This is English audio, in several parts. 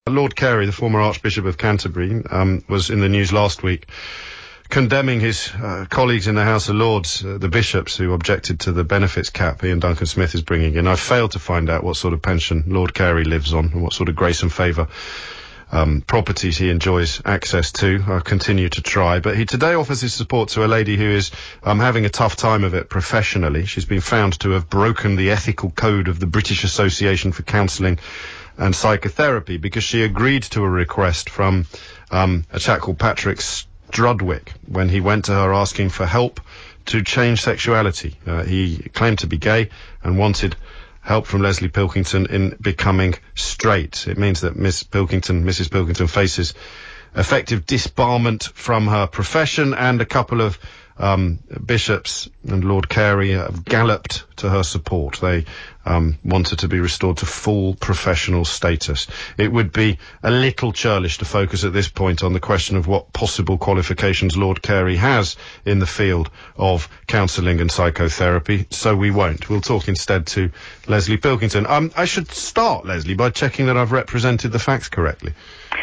Lord Carey, the former Archbishop of Canterbury, was in the news last week condemning his colleagues in the House of Lords, the bishops who objected to the benefits cap Ian Duncan Smith is bringing in. I failed to find out what sort of pension Lord Carey lives on and what sort of grace and favour properties he enjoys access to. I continue to try, but he today offers his support to a lady who is having a tough time of it professionally. She's been found to have broken the ethical code of the British Association for Counselling and Psychotherapy because she agreed to a request from a chap called Patrick Strudwick when he went to her asking for help to change sexuality. He claimed to be gay and wanted help from Leslie Pilkington in becoming straight. It means that Mrs. Pilkington faces effective disbarment from her profession, and a couple of bishops and Lord Carey have galloped to her support. They want her to be restored to full professional status. It would be a little churlish to focus at this point on the question of what possible qualifications Lord Carey has in the field of counselling and psychotherapy, so we won't. We'll talk instead to Leslie Pilkington. I should start, Leslie, by checking that I've represented the facts correctly.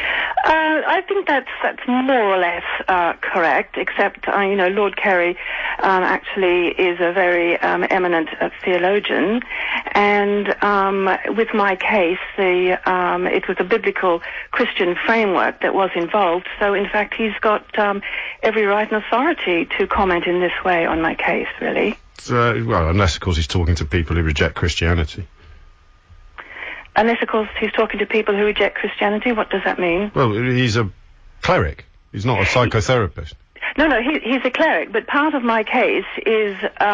I think that's more or less correct, except, Lord Carey actually is a very eminent theologian, and with my case, it was a biblical Christian framework that was involved, so in fact he's got every right and authority to comment in this way on my case, really. Well, unless, of course, he's talking to people who reject Christianity. Unless, of course, he's talking to people who reject Christianity. What does that mean? Well, he's a cleric. He's not a psychotherapist. No, he's a cleric, but part of my case is,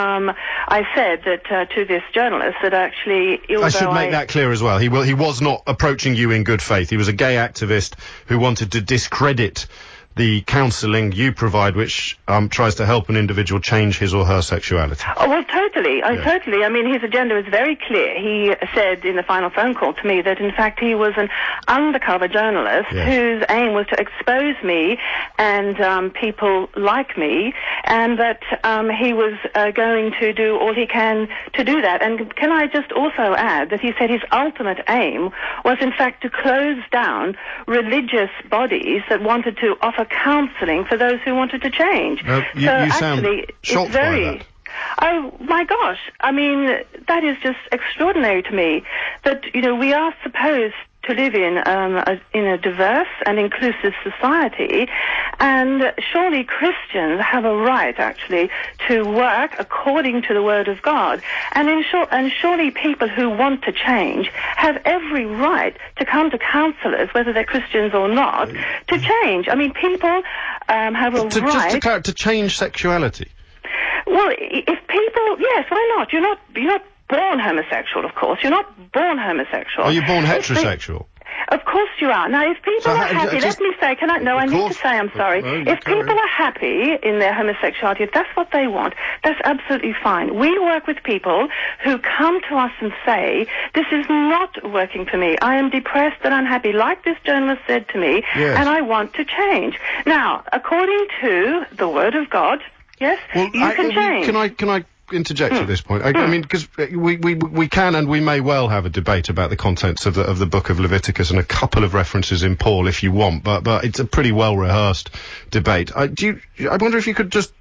I said that to this journalist that actually... I should make that clear as well. He was not approaching you in good faith. He was a gay activist who wanted to discredit the counselling you provide, which tries to help an individual change his or her sexuality. Oh, well, totally. Totally. I mean, his agenda is very clear. He said in the final phone call to me that, in fact, he was an undercover journalist whose aim was to expose me and people like me, and that he was going to do all he can to do that. And can I just also add that he said his ultimate aim was, in fact, to close down religious bodies that wanted to offer counselling for those who wanted to change. You sound shocked by that. Oh, my gosh. I mean, that is just extraordinary to me that, we are supposed to live in a diverse and inclusive society, and surely Christians have a right, actually, to work according to the Word of God, and surely people who want to change have every right to come to counsellors, whether they're Christians or not, to change. I mean, people have a right... Just to change sexuality? Well, if people... Yes, why not? You're not born homosexual, of course. You're not born homosexual. Are you born heterosexual? Of course you are. Now, if people are happy, let me say, I need to say, I'm sorry. If people are happy in their homosexuality, if that's what they want, that's absolutely fine. We work with people who come to us and say, this is not working for me. I am depressed and unhappy, like this journalist said to me, and I want to change. Now, according to the Word of God, yes, you can change. Can I interject at this point? I mean, because we can and we may well have a debate about the contents of the book of Leviticus and a couple of references in Paul if you want, but it's a pretty well rehearsed debate. I wonder if you could just,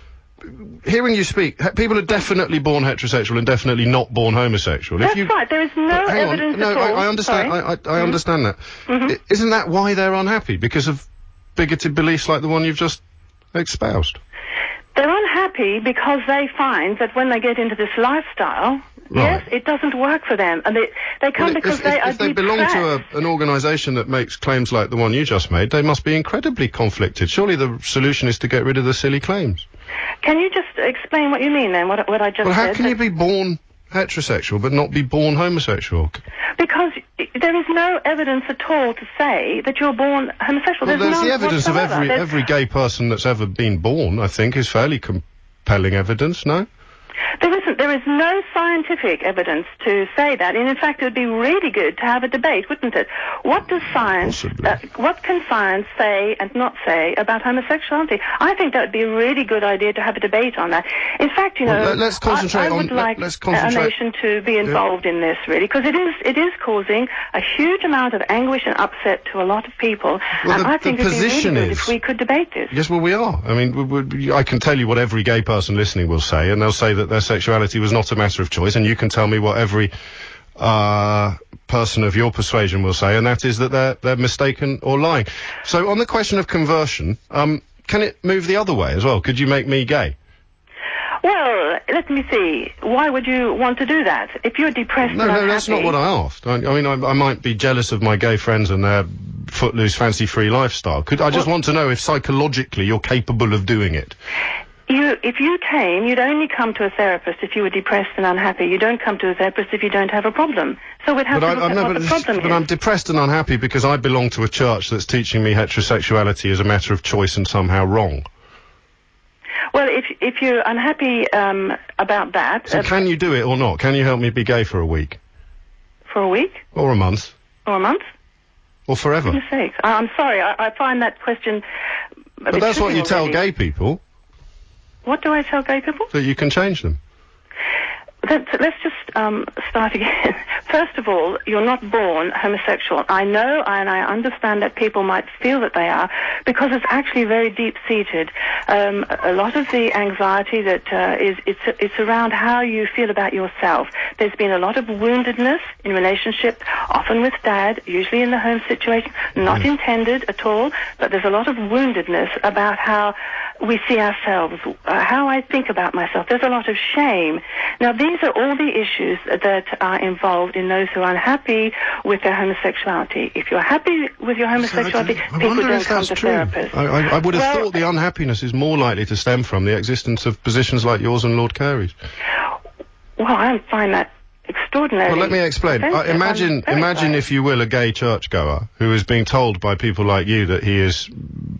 hearing you speak, people are definitely born heterosexual and definitely not born homosexual. That's right. There is no evidence at all. I understand. I understand that. Isn't that why they're unhappy? Because of bigoted beliefs like the one you've just espoused? They're unhappy because they find that when they get into this lifestyle, yes, it doesn't work for them. And they come because they are depressed. If they belong to an organisation that makes claims like the one you just made, they must be incredibly conflicted. Surely the solution is to get rid of the silly claims. Can you just explain what you mean then, what I just said? Well, how can you be born heterosexual but not be born homosexual? Because there is no evidence at all to say that you're born homosexual. Well, there's the evidence whatsoever. Of every gay person that's ever been born, I think, is fairly compelling evidence, no? There is no scientific evidence to say that. And in fact, it would be really good to have a debate, wouldn't it? What can science say and not say about homosexuality? I think that would be a really good idea to have a debate on that. In fact, let's concentrate I would like a nation to be involved in this, really, because it is causing a huge amount of anguish and upset to a lot of people. Well, and I think it would be really good if we could debate this. Yes, well, we are. I mean, I can tell you what every gay person listening will say, and they'll say that their sexuality was not a matter of choice, and you can tell me what every person of your persuasion will say, and that is that they're mistaken or lying. So on the question of conversion, can it move the other way as well? Could you make me gay? Well, let me see. Why would you want to do that? If you're depressed and unhappy... No, that's not what I asked. I mean, I might be jealous of my gay friends and their footloose, fancy-free lifestyle. I just want to know if psychologically you're capable of doing it. If you came, you'd only come to a therapist if you were depressed and unhappy. You don't come to a therapist if you don't have a problem. So we'd have to look at what the problem is. But I'm depressed and unhappy because I belong to a church that's teaching me heterosexuality is a matter of choice and somehow wrong. Well, if you're unhappy about that... So can you do it or not? Can you help me be gay for a week? For a week? Or a month? Or a month? Or forever? For goodness sakes. I'm sorry, I find that question... But that's what you tell gay people. What do I tell gay people? That you can change them. Let's just start again. First of all, you're not born homosexual. I know and I understand that people might feel that they are because it's actually very deep-seated. A lot of the anxiety that it's around how you feel about yourself. There's been a lot of woundedness in relationship, often with dad, usually in the home situation, not intended at all, but there's a lot of woundedness about how we see ourselves, how I think about myself. There's a lot of shame. Now, these are all the issues that are involved in those who are unhappy with their homosexuality. If you're happy with your homosexuality, people don't come to therapists. I would have thought the unhappiness is more likely to stem from the existence of positions like yours and Lord Carey's. Well, I find that extraordinary. Well, let me explain. Imagine, if you will, a gay churchgoer who is being told by people like you that he is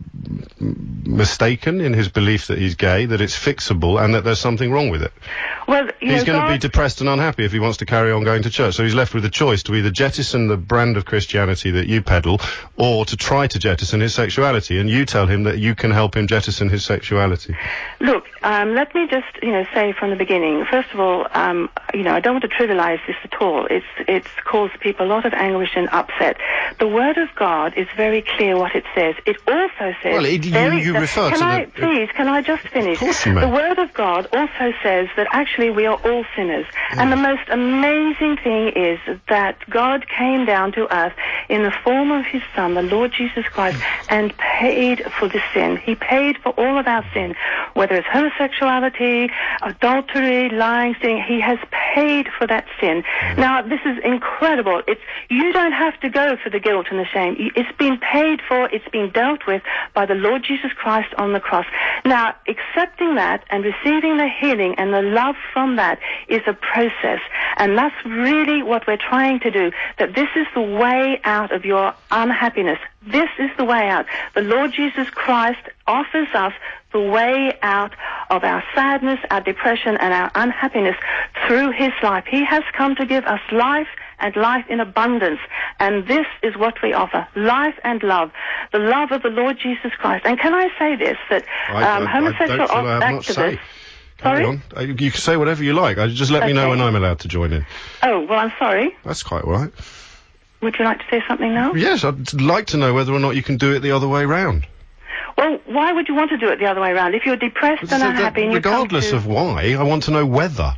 mistaken in his belief that he's gay, that it's fixable, and that there's something wrong with it. Well, he's going to be depressed and unhappy if he wants to carry on going to church. So he's left with a choice to either jettison the brand of Christianity that you peddle, or to try to jettison his sexuality. And you tell him that you can help him jettison his sexuality. Look, let me just, say from the beginning. First of all, I don't want to trivialize this at all. It's caused people a lot of anguish and upset. The Word of God is very clear what it says. It also says... Well, you refer to Please, can I just finish? Of course you may. The Word of God also says that actually we are all sinners. Yeah. And the most amazing thing is that God came down to earth in the form of His Son, the Lord Jesus Christ, and paid for the sin. He paid for all of our sin, whether it's homosexuality, adultery, lying, stealing. He has paid for that sin. Yeah. Now, this is incredible. You don't have to go for the guilt and the shame. It's been paid for, it's been dealt with by the Lord Jesus Christ on the cross. Now, accepting that and receiving the healing and the love from that is a process. And that's really what we're trying to do, that this is the way out of your unhappiness. This is the way out. The Lord Jesus Christ offers us the way out of our sadness, our depression, and our unhappiness through His life. He has come to give us life, and life in abundance. And this is what we offer, life and love, the love of the Lord Jesus Christ. And can I say this, that homosexual activists... Carry on. You can say whatever you like. Just let me know when I'm allowed to join in. Oh, well, I'm sorry. That's quite all right. Would you like to say something now? Yes, I'd like to know whether or not you can do it the other way round. Well, why would you want to do it the other way around? If you're depressed and unhappy and you regardless of why, I want to know whether.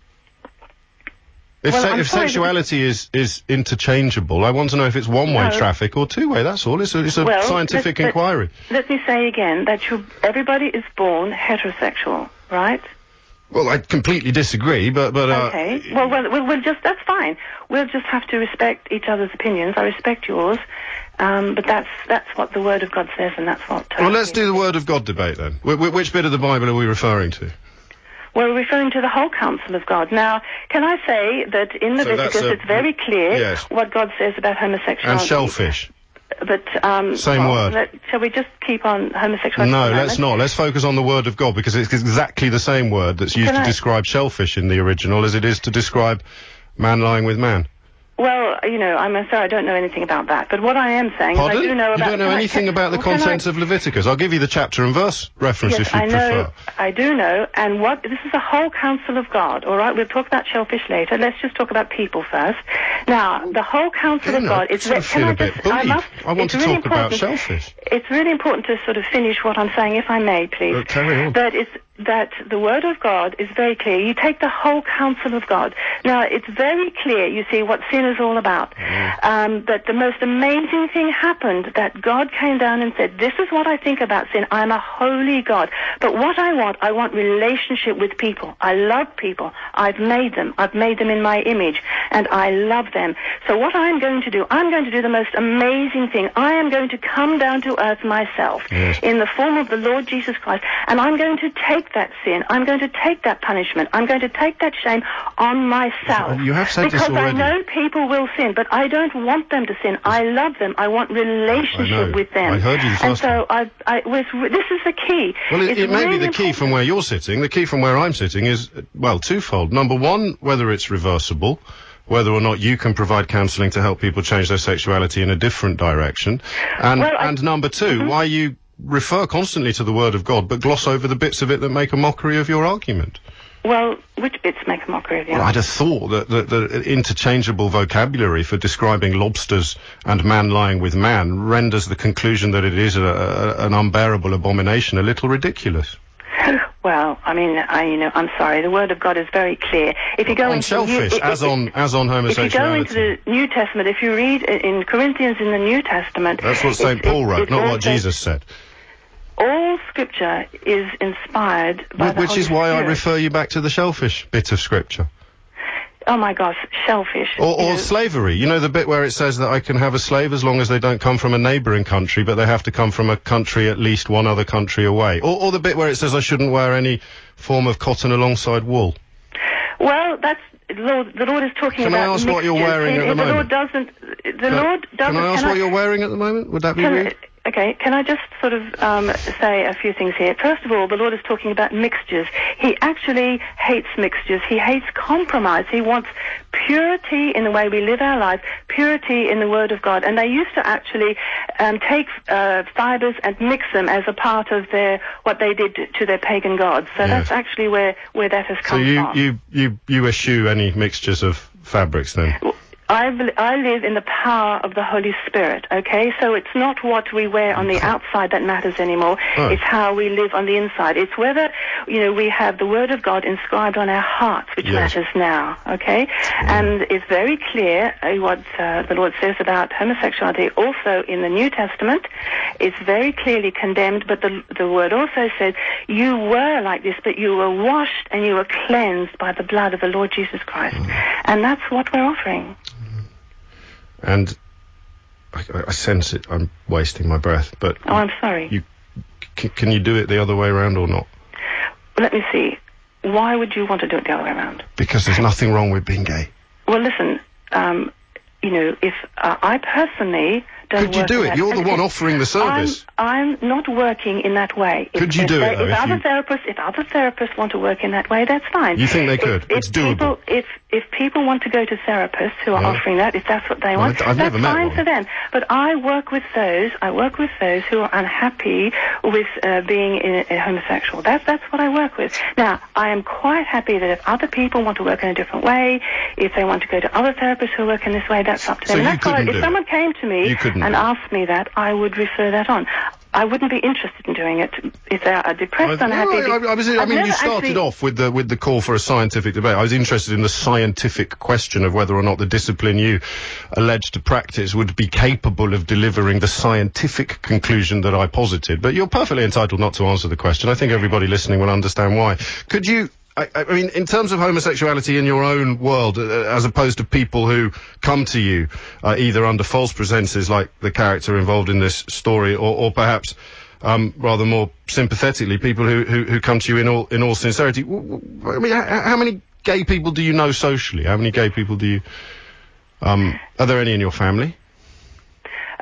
If sexuality is interchangeable, I want to know if it's one-way traffic or two-way, that's all. It's a scientific inquiry. Let me say again that everybody is born heterosexual, right? Well, I completely disagree, but okay. We'll just, that's fine. We'll just have to respect each other's opinions. I respect yours. But that's what the Word of God says, and that's what... Well, let's do the Word of God debate, then. Which bit of the Bible are we referring to? Well, we're referring to the whole counsel of God. Now, can I say that in Leviticus it's very clear what God says about homosexuality. And shellfish. Same word. Shall we just keep on homosexuality? No, let's not. Let's focus on the word of God, because it's exactly the same word that's used to describe shellfish in the original as it is to describe man lying with man. Well, I'm sorry, I don't know anything about that. But what I am saying is I do know about... You don't know anything about the contents of Leviticus? I'll give you the chapter and verse reference if you prefer. I do know, and this is the whole counsel of God, all right? We'll talk about shellfish later. Let's just talk about people first. Now, the whole counsel of God... I want to talk about shellfish. It's really important to sort of finish what I'm saying, if I may, please. Carry on. That the Word of God is very clear. You take the whole counsel of God. Now, it's very clear, you see, what sin is all about. That the most amazing thing happened, that God came down and said, this is what I think about sin. I'm a holy God. But what I want relationship with people. I love people. I've made them. I've made them in my image. And I love them. So what I'm going to do the most amazing thing. I am going to come down to earth myself in the form of the Lord Jesus Christ. And I'm going to take that sin. I'm going to take that punishment. I'm going to take that shame on myself. You have said this already. Because I know people will sin, but I don't want them to sin. I love them. I want relationship with them. I heard you the first time. This is the key. Well, it may be the key from where you're sitting. The key from where I'm sitting is, twofold. Number one, whether it's reversible, whether or not you can provide counselling to help people change their sexuality in a different direction. And number two, why you refer constantly to the Word of God, but gloss over the bits of it that make a mockery of your argument. Well, which bits make a mockery of your argument? I'd have thought that the interchangeable vocabulary for describing lobsters and man lying with man renders the conclusion that it is an unbearable abomination a little ridiculous. Well, I mean, I'm sorry. The Word of God is very clear. If you go into shellfish, as on homosexuality. If you go into the New Testament, if you read in Corinthians in the New Testament, that's what St. Paul wrote, not what Jesus said. All Scripture is inspired by the Holy Which is why I refer you back to the shellfish bit of Scripture. Oh my gosh, shellfish. Or slavery. You know the bit where it says that I can have a slave as long as they don't come from a neighbouring country, but they have to come from a country at least one other country away. Or the bit where it says I shouldn't wear any form of cotton alongside wool. Well, that's... The Lord is talking about... Can I ask what you're wearing at the moment? The Lord doesn't... Can I ask what you're wearing at the moment? Would that be rude? Okay, can I just sort of say a few things here? First of all, the Lord is talking about mixtures. He actually hates mixtures. He hates compromise. He wants purity in the way we live our lives, purity in the Word of God. And they used to actually take fibers and mix them as a part of what they did to their pagan gods. So that's actually where that has come from. So you eschew any mixtures of fabrics then? I live in the power of the Holy Spirit, okay? So it's not what we wear on the outside that matters anymore. Oh. It's how we live on the inside. It's whether, we have the Word of God inscribed on our hearts, which matters now, okay? And it's very clear what the Lord says about homosexuality also in the New Testament. It's very clearly condemned, but the Word also says, you were like this, but you were washed and you were cleansed by the blood of the Lord Jesus Christ. And that's what we're offering. And I sense it. I'm wasting my breath, but... Oh, I'm sorry. Can you do it the other way around or not? Let me see. Why would you want to do it the other way around? Because there's nothing wrong with being gay. Well, listen, if I personally... Could you do it? You're the one offering the service. I'm not working in that way. Could you do it, though? If other therapists want to work in that way, that's fine. You think they could? It's doable. If people want to go to therapists who are offering that, if that's what they want, that's fine for them. But I work with those who are unhappy with being a homosexual. That's what I work with. Now, I am quite happy that if other people want to work in a different way, if they want to go to other therapists who work in this way, that's up to them. So you couldn't do it? If someone came to me and asked me that, I would refer that on. I wouldn't be interested in doing it if they are depressed, unhappy. You started off with the call for a scientific debate. I was interested in the scientific question of whether or not the discipline you allege to practice would be capable of delivering the scientific conclusion that I posited. But you're perfectly entitled not to answer the question. I think everybody listening will understand why. Could you... I mean, in terms of homosexuality in your own world, as opposed to people who come to you either under false pretenses like the character involved in this story, or perhaps rather more sympathetically, people who come to you in all sincerity. I mean, how many gay people do you know socially? How many gay people do you... are there any in your family?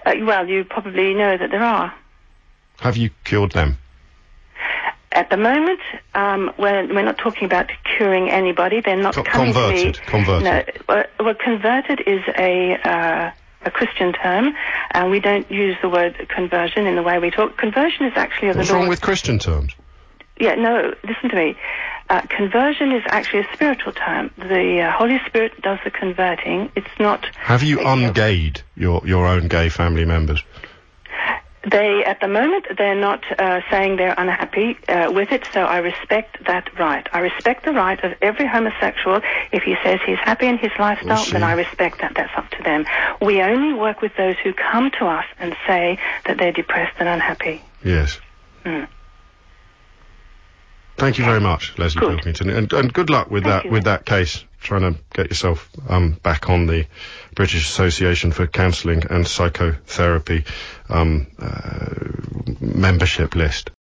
Well, you probably know that there are. Have you cured them? At the moment, we're not talking about curing anybody. They're not coming to me. Converted. No, well, converted is a Christian term, and we don't use the word conversion in the way we talk. Conversion is actually What's wrong with Christian terms? Yeah, no, listen to me. Conversion is actually a spiritual term. The Holy Spirit does the converting. It's not... Have you ungayed your own gay family members? At the moment, they're not saying they're unhappy with it, so I respect that right. I respect the right of every homosexual. If he says he's happy in his lifestyle, then I respect that. That's up to them. We only work with those who come to us and say that they're depressed and unhappy. Yes. Thank you very much, Leslie Pilkington, and good luck with that case, trying to get yourself back on the British Association for Counselling and Psychotherapy membership list.